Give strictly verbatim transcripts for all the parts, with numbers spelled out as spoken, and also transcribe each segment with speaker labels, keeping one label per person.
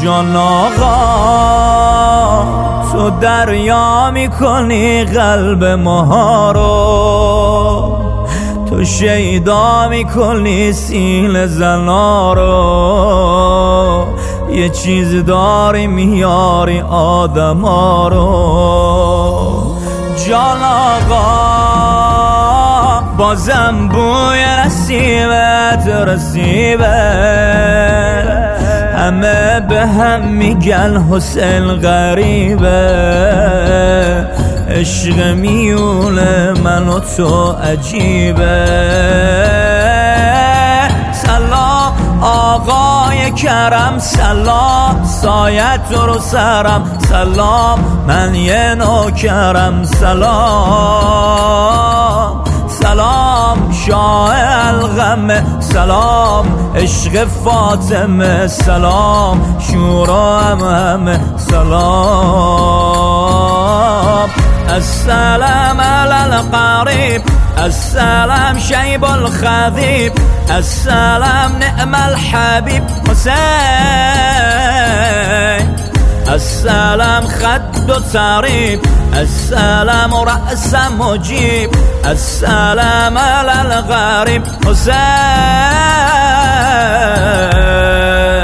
Speaker 1: جان آقا تو دریا میکنی قلب ماها رو، تو شیدا میکنی سیل زنا رو، یه چیز داری میاری آدما رو. جان آقا بازم بوی نسیمت رسیبه، همه به هم میگن حسین غریبه، عشق میونه من و تو عجیبه. سلام آقای کرم، سلام سایت رو سرم، سلام من یه نوکرم، سلام سلام شاه الغمه، سلام عشق فاطمه، سلام شورا همه، سلام السلام على القريب، السلام شيب الخذيب، السلام نعم الحبيب حسين، السلام خد طريب، السلام رأس مجيب، السلام على الغريب حسين.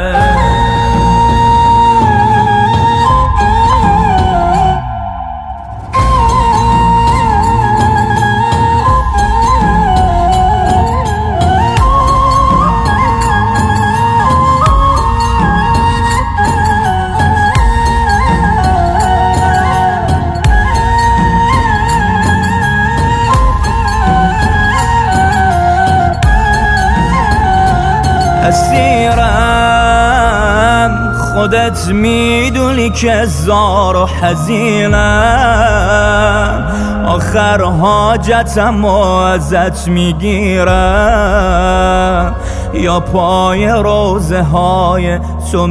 Speaker 1: اسیرم خودت میدونی که زار و حزینم، آخر حاجتم و ازت میگیرم، یا پای روزه های تو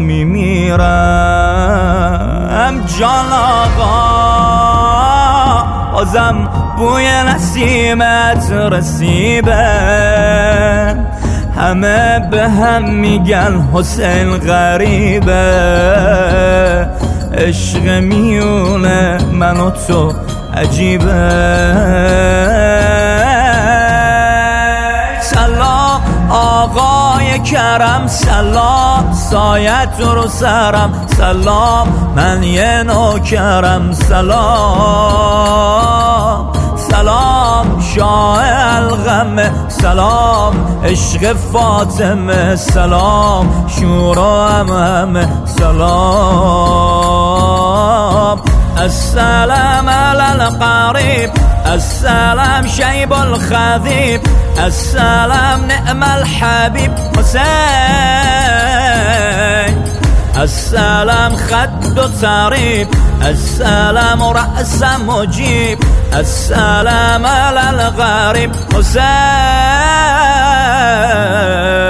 Speaker 1: میمیرم. جان آقا بازم بوی نسیمت رسیبه، همه به هم میگن حسین غریبه، عشق میونه من و تو عجیبه. سلام آقای کرم، سلام سایت رو سرم، سلام من یه نوکرم، سلام سلام شاه الغمه، سلام عشق فاطمه، سلام شورا همه، سلام السلام على القريب، السلام شيب الخذيب، السلام نعم الحبيب حسين، السلام خد طريب، السلام رأس مجيب، السلام على الغريب حسين.